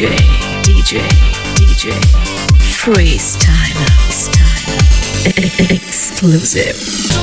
DJ Freestyle Exclusive.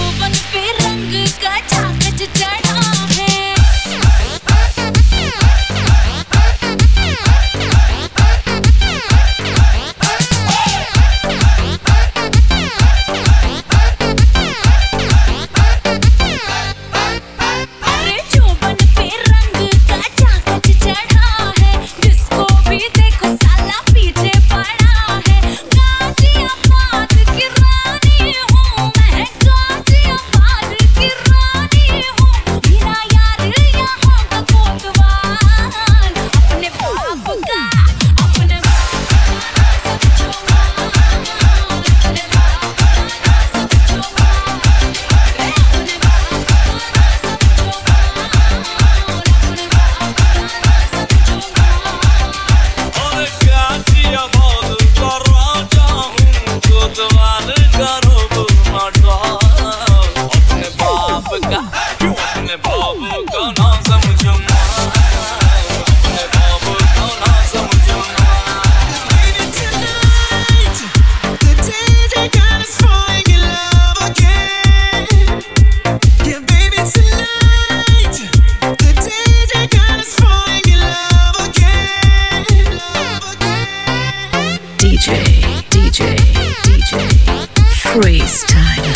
DJ Freestyle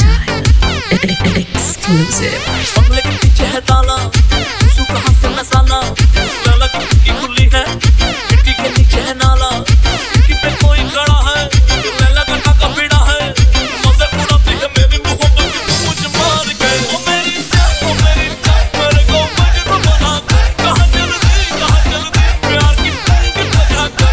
Exclusive. बंगले के पीछे है ताला, सुसु कहाँ से मसाला, लाला की खिड़की खुली है, खिड़की के नीचे है नाला, खिड़की पे कोई खड़ा है, लैला का टाका भिड़ा है, मजे उड़ाती है मेरी मोहब्बत की पूछ मार के। ओ मेरी जान मेरे को मजनू बना कर, कहाँ जल्दी प्यार की पंख बजा कर।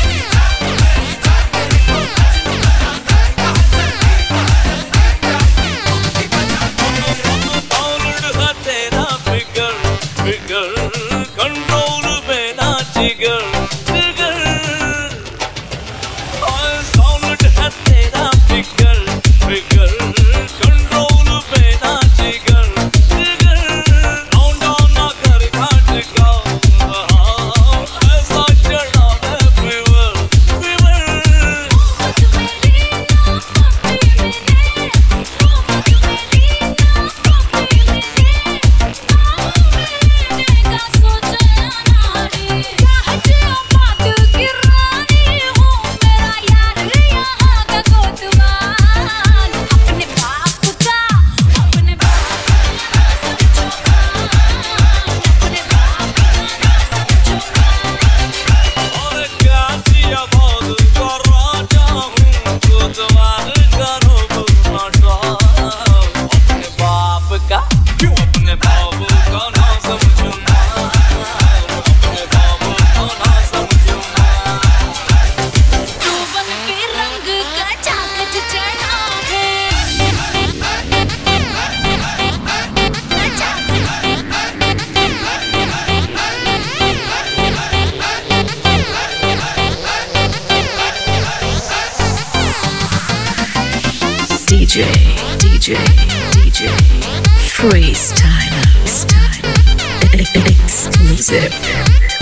कंट्रोल में ना जिगर जिगर और साउंड है तेरा फिगर फिगर कंट्रोल में ना जिगर जिगर लौंडा ना कर घाट का ऐसा चढ़ा है fever fever. DJ Freestyle Exclusive.